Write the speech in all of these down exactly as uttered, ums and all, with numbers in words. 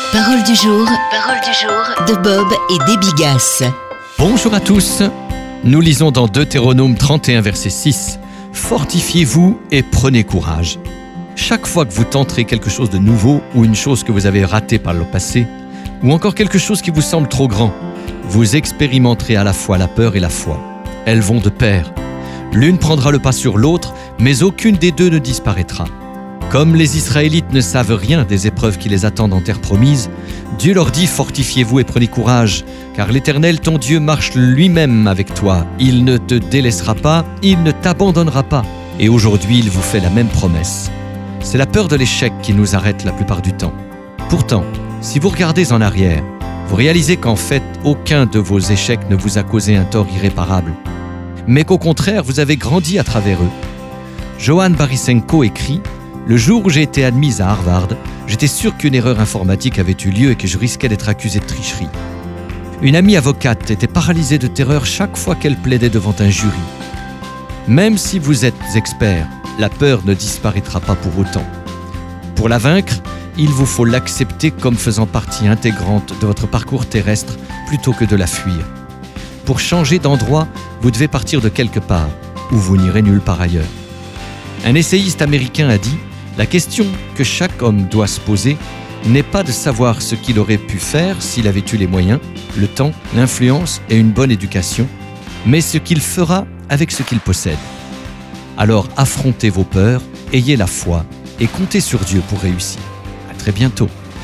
Parole du jour, parole du jour de Bob et Debbie Gass. Bonjour à tous. Nous lisons dans Deutéronome trente et un, verset six. « Fortifiez-vous et prenez courage. » Chaque fois que vous tenterez quelque chose de nouveau ou une chose que vous avez ratée par le passé, ou encore quelque chose qui vous semble trop grand, vous expérimenterez à la fois la peur et la foi. Elles vont de pair. L'une prendra le pas sur l'autre, mais aucune des deux ne disparaîtra. Comme les Israélites ne savent rien des épreuves qui les attendent en terre promise, Dieu leur dit « Fortifiez-vous et prenez courage, car l'Éternel, ton Dieu, marche lui-même avec toi. Il ne te délaissera pas, il ne t'abandonnera pas. » Et aujourd'hui, il vous fait la même promesse. C'est la peur de l'échec qui nous arrête la plupart du temps. Pourtant, si vous regardez en arrière, vous réalisez qu'en fait, aucun de vos échecs ne vous a causé un tort irréparable, mais qu'au contraire, vous avez grandi à travers eux. Johan Barisenko écrit « Le jour où j'ai été admise à Harvard, j'étais sûr qu'une erreur informatique avait eu lieu et que je risquais d'être accusé de tricherie. Une amie avocate était paralysée de terreur chaque fois qu'elle plaidait devant un jury. Même si vous êtes expert, la peur ne disparaîtra pas pour autant. Pour la vaincre, il vous faut l'accepter comme faisant partie intégrante de votre parcours terrestre plutôt que de la fuir. Pour changer d'endroit, vous devez partir de quelque part, où vous n'irez nulle part ailleurs. Un essayiste américain a dit « La question que chaque homme doit se poser n'est pas de savoir ce qu'il aurait pu faire s'il avait eu les moyens, le temps, l'influence et une bonne éducation, mais ce qu'il fera avec ce qu'il possède. Alors affrontez vos peurs, ayez la foi et comptez sur Dieu pour réussir. À très bientôt. »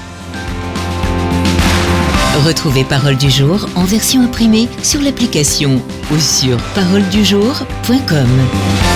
Retrouvez Parole du jour en version imprimée sur l'application ou sur parole du jour point com.